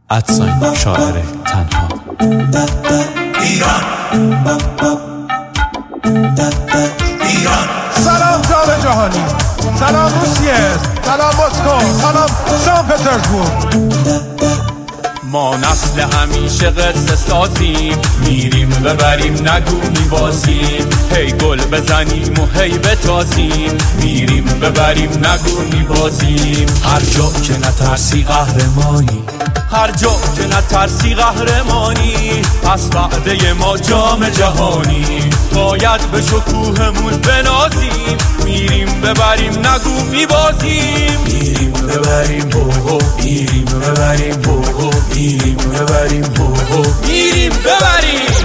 ادساین شاعر تنها. ایران. سلام جام جهانی، سلام روسیه، سلام مسکو، سلام سن پترزبورگ. ما نسل همیشه قصه سازیم، میریم ببریم نگو میبازیم، هی گل بزنیم و هی بتازیم، میریم ببریم نگو میبازیم. هر جا که نترسی قهرمانی، هر جا که نترسی قهرمانی، پس وعده ما جام جهانی. باید به شکوهمون بنازیم، میریم ببریم نگو میبازیم. میریم ببریم بوهو، میریم ببریم بوهو، میریم ببریم بوهو، میریم ببریم.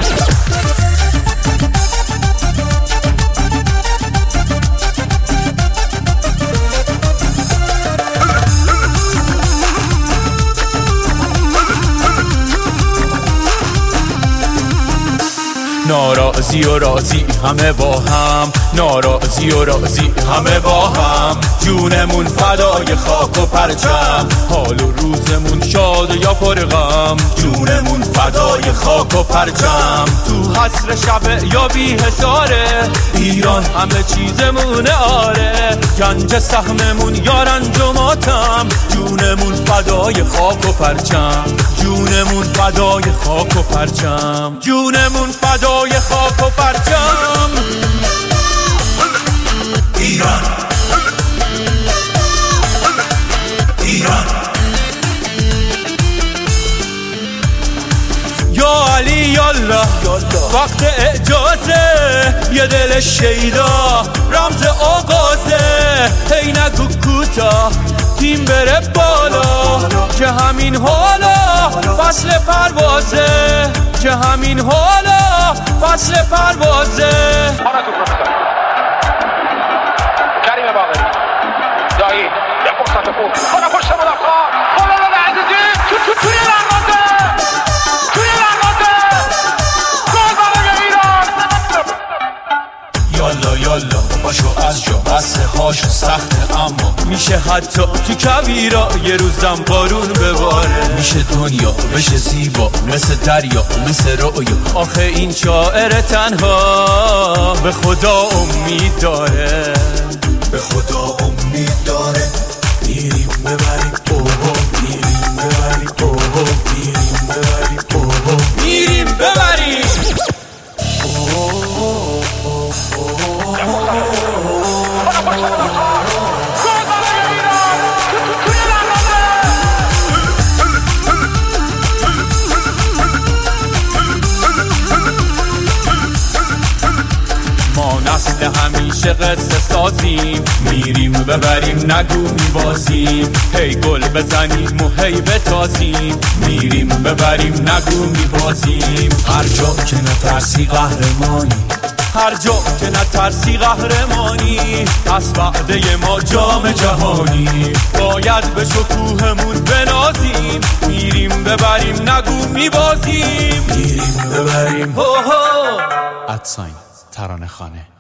ناراضی و راضی همه با هم، ناراضی و راضی همه با هم. جونمون فدای خاک و پرچم، حال و روزمون شاد یا پر غم. جونمون فدای خاک و پرچم، تو حسر شب یا بی حساره. ایران همه چیزمونه آره، گنج سهممون یا رنج و ماتم. جونمون فدای خاک و پرچم، جونمون فدای خاک و پرچم، جونمون فدای خاک و پرچم. ایران. ایران. یا علی یالله، وقت اجازه، یه دل شیدا رمز آغازه. هی نگو کوتا تیم بره بالا، که همین حالا فصل پروازه، که همین حالا فصل پروازه. کریم باقری دایی یه فرصت خوب، خدا پشت مدافع، خدا عزیزی توی لغاته، توی لغاته، گل برای ایران. یالا یالا باشو از جا، بسه هاشو سخته اما میشه حتی تو کویرا یه روزم بارون بباره. میشه دنیا بشه زیبا مثل دریا مثل رویا. آخه این شاعر تنها به خدا امید داره، به خدا امید داره. میریم ببریم اوهو، میریم ببریم اوهو، میریم ببریم اوهو، میریم ببریم. ما نسل همیشه قصه سازیم، میریم ببریم نگو میبازیم، هی گل بزنیم و هی بتازیم، میریم ببریم نگو میبازیم. هر جا که نترسی قهرمانی، هر جا که نترسی قهرمانی، پس وعده ما جام جهانی. باید به شکوهمون بنازیم، میریم ببریم نگو میبازیم. میریم ببریم. هو هو. ادساین ترانه خانه.